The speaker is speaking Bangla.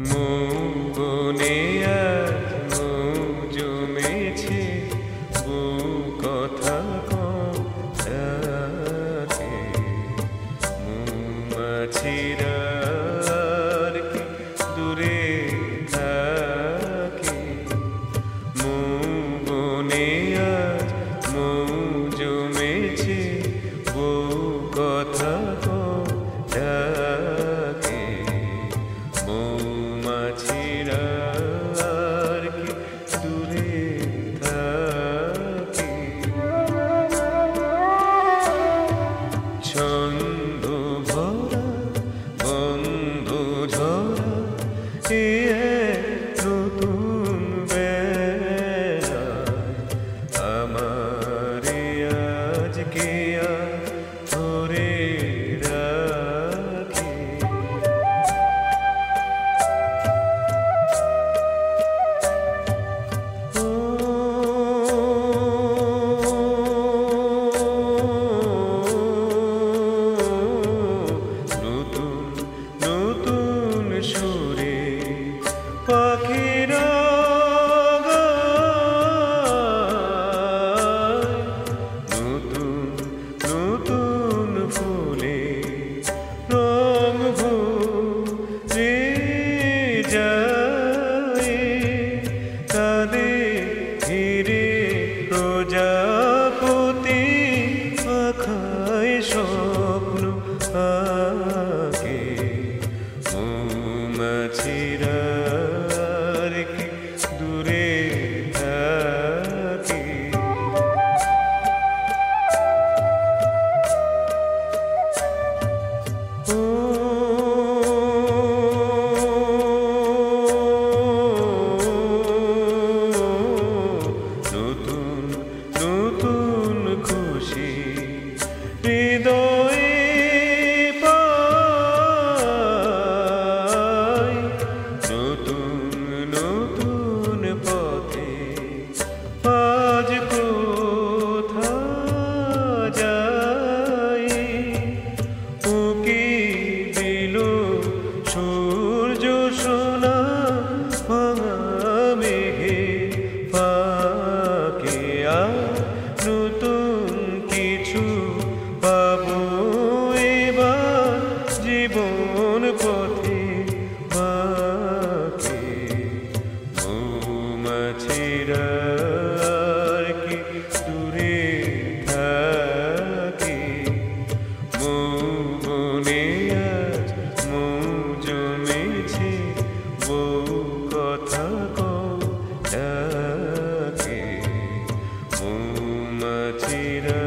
মৌবনে আজ মৌ জমেছে, বউ কথা ডাকে। মৌমাছিরা আর কি দূরে থাকে। মৌবনে আজ মৌ জমেছে, বউ কথা ডাকে। মৌমাছিরা আর কি দূরে থাকে। ছন্দ ভরা গন্ধ ঝরা এ নতুন বেলা, আমার আজকে ধরে রাখে। নতুন সুরে পাখিরা গায়, নতুন ফুলে রং ভরে যায়। কাঁদে ঘিরে প্রজাপতি, আখায় স্বপ্ন আগে। মৌমাছিরা আর কি দূরে থাকে। নতুন খুশি হৃদয়ে পাই, নতুন পথে আজ কোথা যাই। উকি দিল সূর্য সোনা ভাঙা মেঘে ফাঁকে। নতুন কিছু পাবো এবার জীবন পথে বাঁকে। মৌমাছিরা আর কি দূরে থাকে। মৌবনে আজ মৌ জমেছে, বউ কথা ডাকে। মৌমাছিরা